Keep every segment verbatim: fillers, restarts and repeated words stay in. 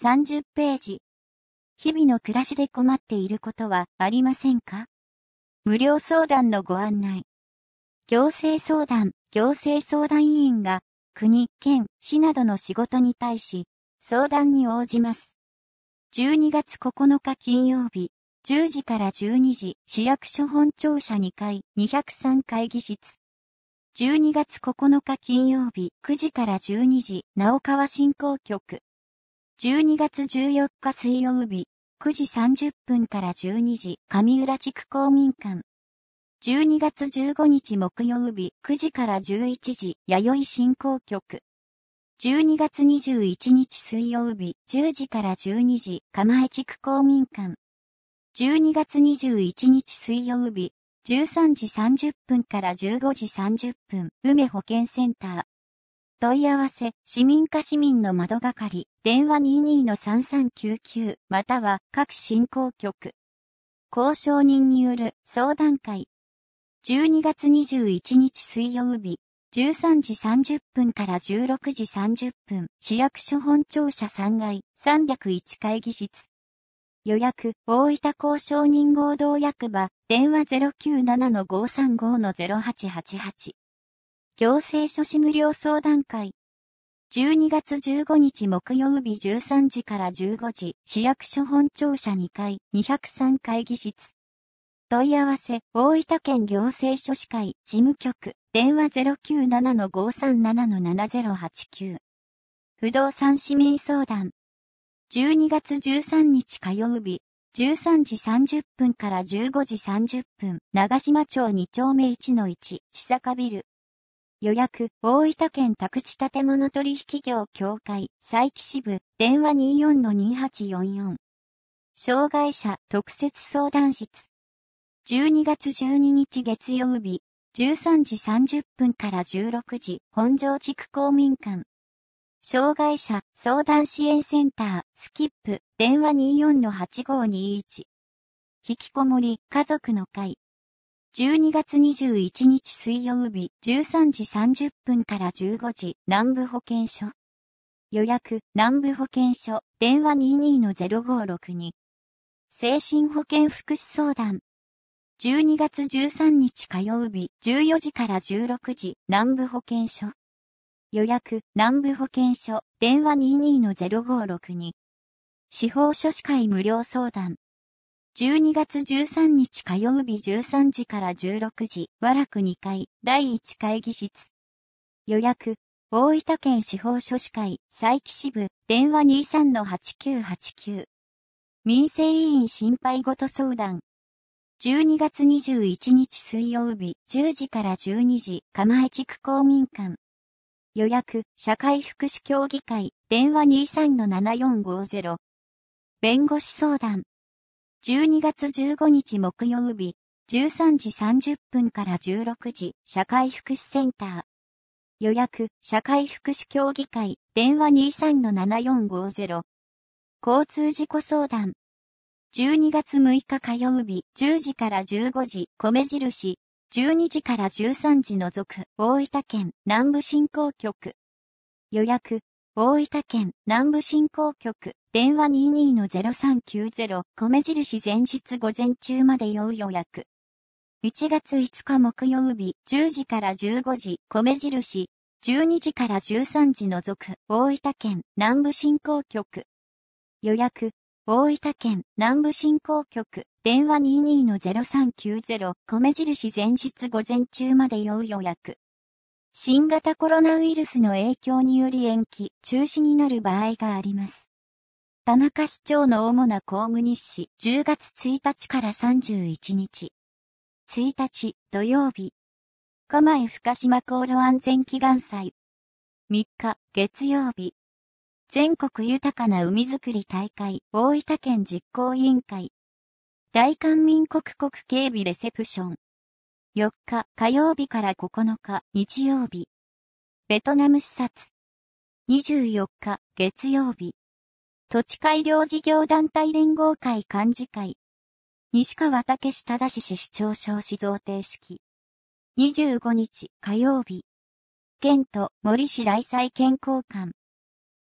さんじゅっページ。日々の暮らしで困っていることはありませんか？無料相談のご案内。行政相談、行政相談委員が国、県、市などの仕事に対し相談に応じます。じゅうにがつここのか金曜日、じゅうじからじゅうにじ、市役所本庁舎にかい、にひゃくさん会議室。じゅうにがつここのか金曜日、くじからじゅうにじ、直川振興局。じゅうにがつじゅうよっか水曜日、くじさんじゅっぷんからじゅうにじ、上浦地区公民館。じゅうにがつじゅうごにち木曜日、くじからじゅういちじ、弥生振興局。じゅうにがつにじゅういちにち水曜日、じゅうじからじゅうにじ、蒲江地区公民館。じゅうにがつにじゅういちにち水曜日、じゅうさんじさんじゅっぷんからじゅうごじさんじゅっぷん、梅保健センター。問い合わせ、市民課市民の窓係、電話 にじゅうにのさんさんきゅうきゅう、または各振興局。交渉人による相談会。じゅうにがつにじゅういちにち水曜日、じゅうさんじさんじゅっぷんからじゅうろくじさんじゅっぷん、市役所本庁舎さんがい、さんびゃくいち会議室。予約、大分交渉人合同役場、電話 ゼロきゅうななのごさんごのゼロはちはちはち。行政書士無料相談会。じゅうにがつじゅうごにち木曜日じゅうさんじからじゅうごじ、市役所本庁舎にかい、にひゃくさん会議室。問い合わせ、大分県行政書士会、事務局、電話 ゼロきゅうななのごさんななのななゼロはちきゅう。不動産市民相談。じゅうにがつじゅうさんにち火曜日、じゅうさんじさんじゅっぷんからじゅうごじさんじゅっぷん、長島町にちょうめいちのいち、千坂ビル。予約、大分県宅地建物取引業協会、佐伯支部、電話 にじゅうよんのにはちよんよん。障害者特設相談室。じゅうにがつじゅうににち月曜日、じゅうさんじさんじゅっぷんからじゅうろくじ、本庄地区公民館。障害者相談支援センター、スキップ、電話 にじゅうよんのはちごにいち。引きこもり、家族の会。じゅうにがつにじゅういちにち水曜日、じゅうさんじさんじゅっぷんからじゅうごじ、南部保健所。予約、南部保健所、電話 にじゅうにのゼロごろくに。精神保健福祉相談。じゅうにがつじゅうさんにち火曜日、じゅうよじからじゅうろくじ、南部保健所。予約、南部保健所、電話 にじゅうにのゼロごろくに。司法書士会無料相談。じゅうにがつじゅうさんにち火曜日じゅうさんじからじゅうろくじ、和楽にかい、だいいち会議室。予約、大分県司法書士会、佐伯支部、電話 にじゅうさんのはちきゅうはちきゅう。民生委員心配ごと相談。じゅうにがつにじゅういちにち水曜日、じゅうじからじゅうにじ、蒲江地区公民館。予約、社会福祉協議会、電話 にじゅうさんのななよんごゼロ。弁護士相談。じゅうにがつじゅうごにち木曜日、じゅうさんじさんじゅっぷんからじゅうろくじ、社会福祉センター。予約、社会福祉協議会、電話 にじゅうさんのななよんごゼロ。交通事故相談。じゅうにがつむいか火曜日、じゅうじからじゅうごじ、米印、じゅうにじからじゅうさんじ除く、大分県南部振興局。予約、大分県南部振興局、電話 にじゅうにのゼロさんきゅうゼロ、米印前日午前中まで要予約。いちがついつか木曜日、じゅうじからじゅうごじ、米印、じゅうにじからじゅうさんじ除く、大分県南部振興局。予約、大分県南部振興局、電話 にじゅうにのゼロさんきゅうゼロ、米印前日午前中まで要予約。新型コロナウイルスの影響により延期、中止になる場合があります。田中市長の主な公務日誌、じゅうがつついたちからさんじゅういちにち。ついたち、土曜日。蒲江深島航路安全祈願祭。みっか、月曜日。全国豊かな海づくり大会、大分県実行委員会。大韓民国国警備レセプション。よっか、火曜日からここのか、日曜日。ベトナム視察。にじゅうよっか、月曜日。土地改良事業団体連合会幹事会。西川武史忠市市長賞子贈呈式。にじゅうごにち火曜日。県と森市来祭健康館。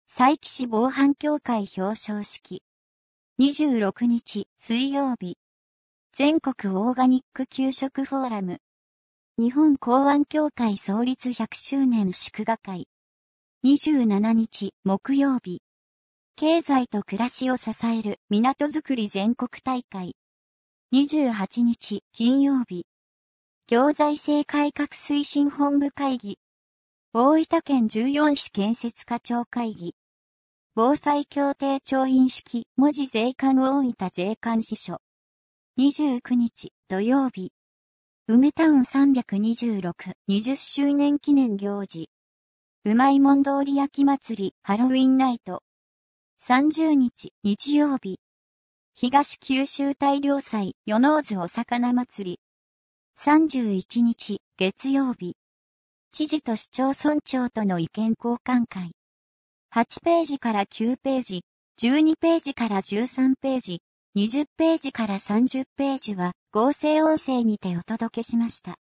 佐伯市防犯協会表彰式。にじゅうろくにち水曜日。全国オーガニック給食フォーラム。日本港湾協会創立ひゃくしゅうねん祝賀会。にじゅうしちにち木曜日。経済と暮らしを支える港づくり全国大会。にじゅうはちにち金曜日。行財政改革推進本部会議。大分県じゅうよんし建設課長会議。防災協定調印式文字税関大分税関支所。にじゅうくにち土曜日。梅タウンさんびゃくにじゅうろく、にじゅっしゅうねん記念行事。うまいもん通り焼き祭りハロウィンナイト。さんじゅうにち日曜日。東九州大漁祭与野津お魚祭り。さんじゅういちにち月曜日。知事と市町村長との意見交換会。はちページからきゅうページ、じゅうにページからじゅうさんページ、にじゅっページからさんじゅっページは合成音声にてお届けしました。